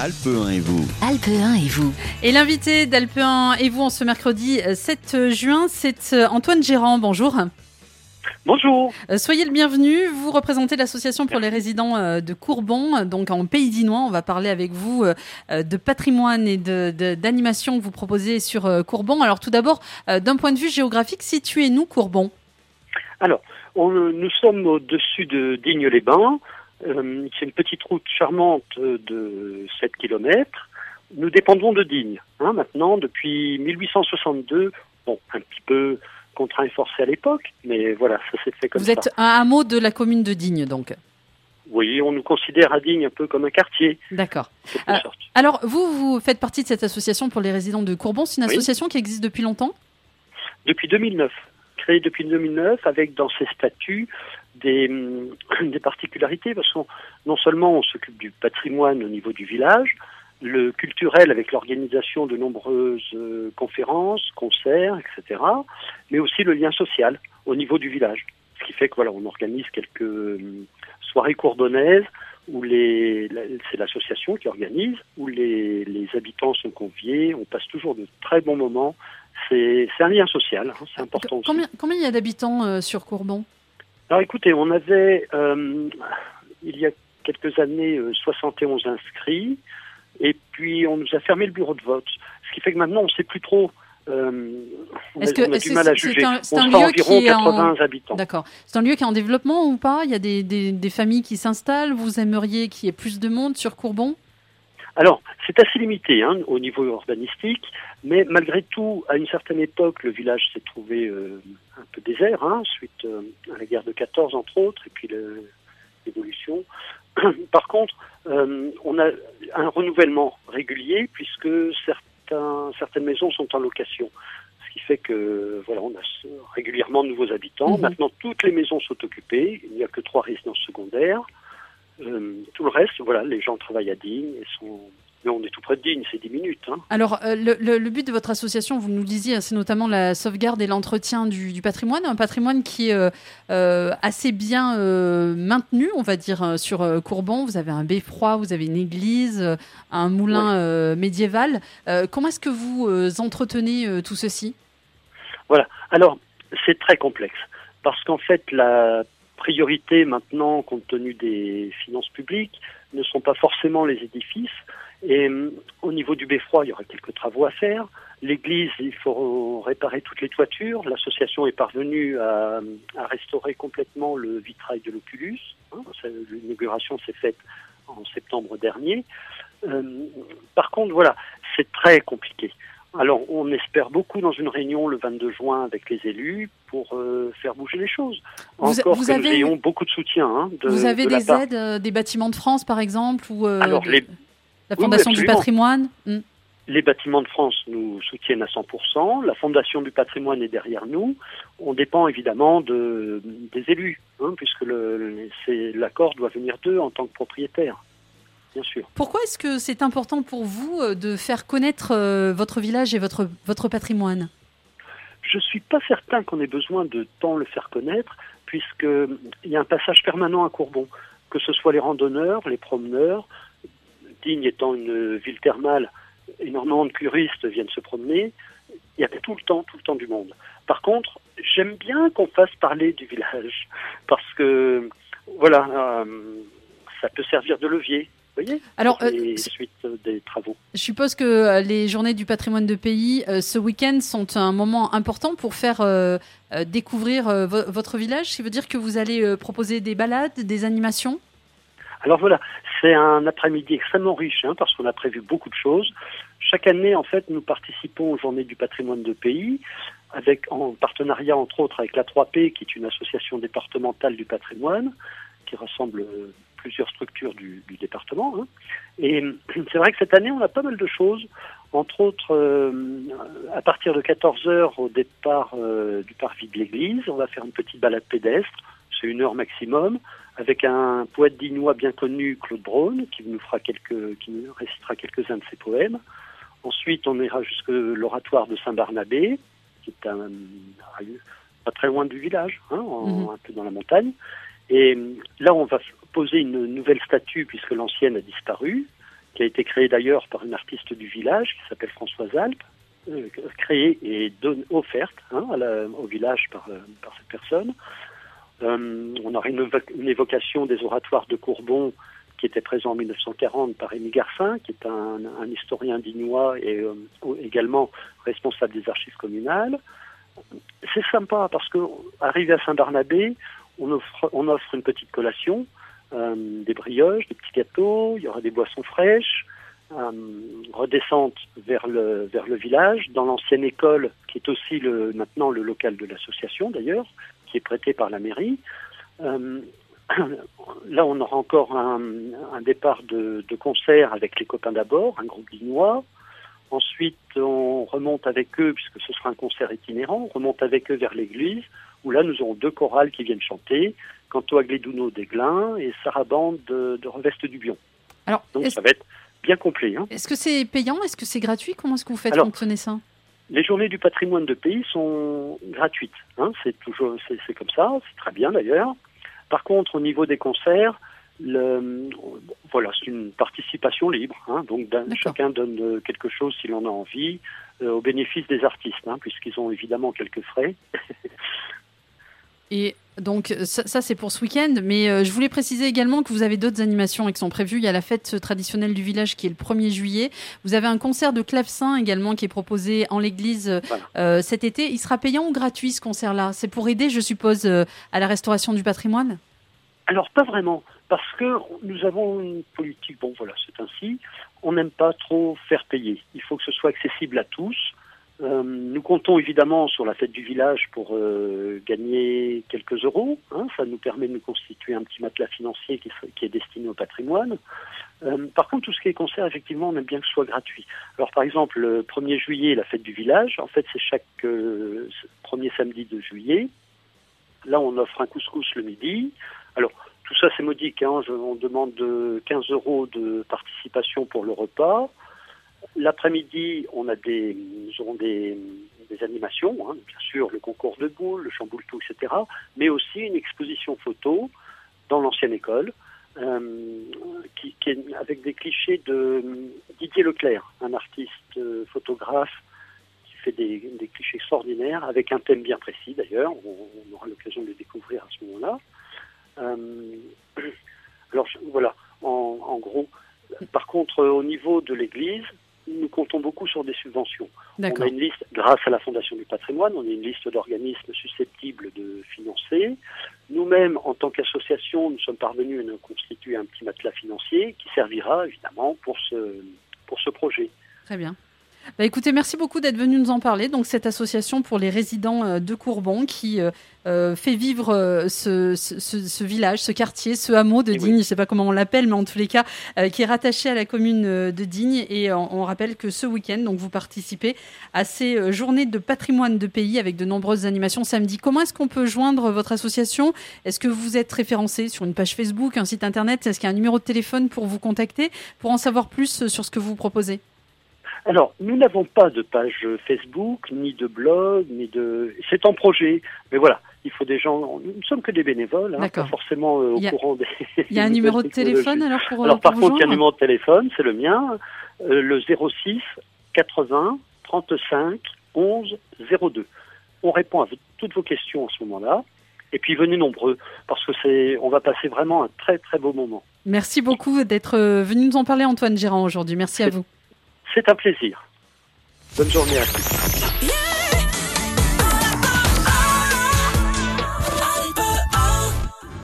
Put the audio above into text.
Alpe 1 et vous. Alpe 1 et vous. Et l'invité d'Alpe 1 et vous en ce mercredi 7 juin, c'est Antoine Gérand. Bonjour. Bonjour. Soyez le bienvenu. Vous représentez l'association pour les résidents de Courbon, donc en Pays d'Inois. On va parler avec vous de patrimoine et d'animation que vous proposez sur Courbon. Alors tout d'abord, d'un point de vue géographique, situez-nous Courbon. Alors, nous sommes au-dessus de Digne-les-Bains. C'est une petite route charmante de 7 km. Nous dépendons de Digne, maintenant, depuis 1862. Bon, un petit peu contraint et forcé à l'époque, mais voilà, ça s'est fait comme ça. Vous êtes un hameau de la commune de Digne, donc. Oui, on nous considère à Digne un peu comme un quartier. D'accord. Alors, vous faites partie de cette association pour les résidents de Courbon. C'est une association qui existe depuis longtemps ? Depuis 2009. Créée depuis 2009, avec dans ses statuts des particularités, parce que non seulement on s'occupe du patrimoine au niveau du village, le culturel avec l'organisation de nombreuses conférences, concerts, etc., mais aussi le lien social au niveau du village. Ce qui fait que voilà, on organise quelques soirées courbonnaises où c'est l'association qui organise, où les habitants sont conviés, on passe toujours de très bons moments. C'est un lien social, c'est important aussi. Combien il y a d'habitants sur Courbon ? Alors écoutez, on avait il y a quelques années 71 inscrits, et puis on nous a fermé le bureau de vote. Ce qui fait que maintenant on ne sait plus trop. On a du mal à juger. On sera environ 80 habitants. D'accord. C'est un lieu qui est en développement ou pas ? Il y a des familles qui s'installent. Vous aimeriez qu'il y ait plus de monde sur Courbon ? Alors, c'est assez limité au niveau urbanistique, mais malgré tout, à une certaine époque, le village s'est trouvé un peu désert, suite à la guerre de 14 entre autres, et puis l'évolution. Par contre, on a un renouvellement régulier puisque certaines maisons sont en location. Ce qui fait que voilà, on a régulièrement de nouveaux habitants. Maintenant, toutes les maisons sont occupées. Il n'y a que 3 résidences secondaires. Tout le reste, voilà, les gens travaillent à Digne. Mais on est tout près de Digne, c'est 10 minutes. Alors, le but de votre association, vous nous le disiez, c'est notamment la sauvegarde et l'entretien du patrimoine. Un patrimoine qui est assez bien maintenu, on va dire, sur Courbon. Vous avez un beffroi, vous avez une église, un moulin médiéval. Comment est-ce que vous entretenez tout ceci ? Voilà. Alors, c'est très complexe. Parce qu'en fait, la priorité maintenant, compte tenu des finances publiques, ne sont pas forcément les édifices. Et au niveau du beffroi, il y aura quelques travaux à faire. L'église, il faut réparer toutes les toitures. L'association est parvenue à restaurer complètement le vitrail de l'Oculus. L'inauguration s'est faite en septembre dernier. Par contre, voilà, c'est très compliqué. Alors, on espère beaucoup dans une réunion le 22 juin avec les élus pour faire bouger les choses. Nous ayons beaucoup de soutien. Vous avez des aides des Bâtiments de France, par exemple, ou la Fondation du patrimoine ? Les Bâtiments de France nous soutiennent à 100%. La Fondation du patrimoine est derrière nous. On dépend évidemment des élus, puisque l'accord doit venir d'eux en tant que propriétaires. Bien sûr. Pourquoi est-ce que c'est important pour vous de faire connaître votre village et votre patrimoine ? Je ne suis pas certain qu'on ait besoin de tant le faire connaître, puisqu'il y a un passage permanent à Courbon, que ce soit les randonneurs, les promeneurs. Digne étant une ville thermale, énormément de curistes viennent se promener. Il y a tout le temps du monde. Par contre, j'aime bien qu'on fasse parler du village, parce que voilà, ça peut servir de levier. Vous voyez, suite des travaux. Je suppose que les journées du patrimoine de pays, ce week-end, sont un moment important pour faire découvrir votre village. Ce qui veut dire que vous allez proposer des balades, des animations ? Alors voilà, c'est un après-midi extrêmement riche, parce qu'on a prévu beaucoup de choses. Chaque année, en fait, nous participons aux journées du patrimoine de pays, en partenariat, entre autres, avec la 3P, qui est une association départementale du patrimoine, qui rassemble plusieurs structures du département. Et c'est vrai que cette année, on a pas mal de choses. Entre autres, à partir de 14h, au départ du parvis de l'église, on va faire une petite balade pédestre. C'est 1 heure maximum, avec un poète dignois bien connu, Claude Braun, qui nous récitera quelques-uns de ses poèmes. Ensuite, on ira jusque l'oratoire de Saint-Barnabé, qui est pas très loin du village, un peu dans la montagne. Et là, on va poser une nouvelle statue puisque l'ancienne a disparu. qui a été créé d'ailleurs par une artiste du village qui s'appelle Françoise Alpes, créée et offerte au village par cette personne. On aura une évocation des oratoires de Courbon qui était présent en 1940 par Rémi Garcin, qui est un historien dignois et également responsable des archives communales. C'est sympa parce que arrivé à Saint-Barnabé, on offre une petite collation, des brioches, des petits gâteaux, il y aura des boissons fraîches, redescente vers le village, dans l'ancienne école, qui est aussi maintenant le local de l'association d'ailleurs, qui est prêté par la mairie. Là, on aura encore un départ de concert avec les copains d'abord, un groupe dignois. Ensuite, on remonte avec eux, puisque ce sera un concert itinérant, on remonte avec eux vers l'église, où là, nous aurons 2 chorales qui viennent chanter, Canto Agléduno d'Aiglun et Sarabande de Reveste du Bion. Alors, donc, ça va être bien complet. Est-ce que c'est payant? Est-ce que c'est gratuit? Comment est-ce que vous faites fonctionner ça? Les journées du patrimoine de pays sont gratuites. C'est comme ça, c'est très bien d'ailleurs. Par contre, au niveau des concerts, c'est une participation libre. Donc chacun donne quelque chose s'il en a envie, au bénéfice des artistes, puisqu'ils ont évidemment quelques frais. Et donc ça c'est pour ce week-end, mais je voulais préciser également que vous avez d'autres animations qui sont prévues. Il y a la fête traditionnelle du village qui est le 1er juillet. Vous avez un concert de clavecin également qui est proposé en l'église cet été. Il sera payant ou gratuit ce concert-là? C'est pour aider, je suppose, à la restauration du patrimoine? Alors pas vraiment, parce que nous avons une politique, c'est ainsi, on n'aime pas trop faire payer. Il faut que ce soit accessible à tous. Nous comptons évidemment sur la fête du village pour gagner quelques euros. Ça nous permet de nous constituer un petit matelas financier qui est destiné au patrimoine. Par contre, tout ce qui est concert, effectivement, on aime bien que ce soit gratuit. Alors par exemple, le 1er juillet, la fête du village, en fait c'est chaque premier samedi de juillet. Là, on offre un couscous le midi. Alors, tout ça, c'est modique. On demande 15 euros de participation pour le repas. L'après-midi, nous aurons des animations, bien sûr, le concours de boules, le chamboule-tout, etc., mais aussi une exposition photo dans l'ancienne école, qui est avec des clichés de Didier Leclerc, un artiste photographe qui fait des clichés extraordinaires, avec un thème bien précis d'ailleurs. On aura l'occasion de le découvrir à ce moment-là. Alors voilà, en gros. Par contre, au niveau de l'église, nous comptons beaucoup sur des subventions. D'accord. On a une liste, grâce à la Fondation du patrimoine, on a une liste d'organismes susceptibles de financer. Nous-mêmes, en tant qu'association, nous sommes parvenus à nous constituer un petit matelas financier qui servira évidemment pour ce projet. Très bien. Écoutez, merci beaucoup d'être venu nous en parler. Donc, cette association pour les résidents de Courbon qui fait vivre ce village, ce quartier, ce hameau de Digne, je ne sais pas comment on l'appelle, mais en tous les cas, qui est rattaché à la commune de Digne. Et on rappelle que ce week-end, donc, vous participez à ces journées de patrimoine de pays avec de nombreuses animations samedi. Comment est-ce qu'on peut joindre votre association? Est-ce que vous êtes référencé sur une page Facebook, un site internet? Est-ce qu'il y a un numéro de téléphone pour vous contacter, pour en savoir plus sur ce que vous proposez? Alors, nous n'avons pas de page Facebook, ni de blog, c'est en projet. Mais voilà, il faut des gens... Nous ne sommes que des bénévoles, pas forcément au courant des... Il y a un numéro de téléphone alors pour par contre, il y a un numéro de téléphone, c'est le mien, le 06 80 35 11 02. On répond à toutes vos questions à ce moment-là. Et puis venez nombreux, parce que on va passer vraiment un très très beau moment. Merci beaucoup d'être venu nous en parler, Antoine Gérand, aujourd'hui. Merci à vous. C'est un plaisir. Bonne journée à tous.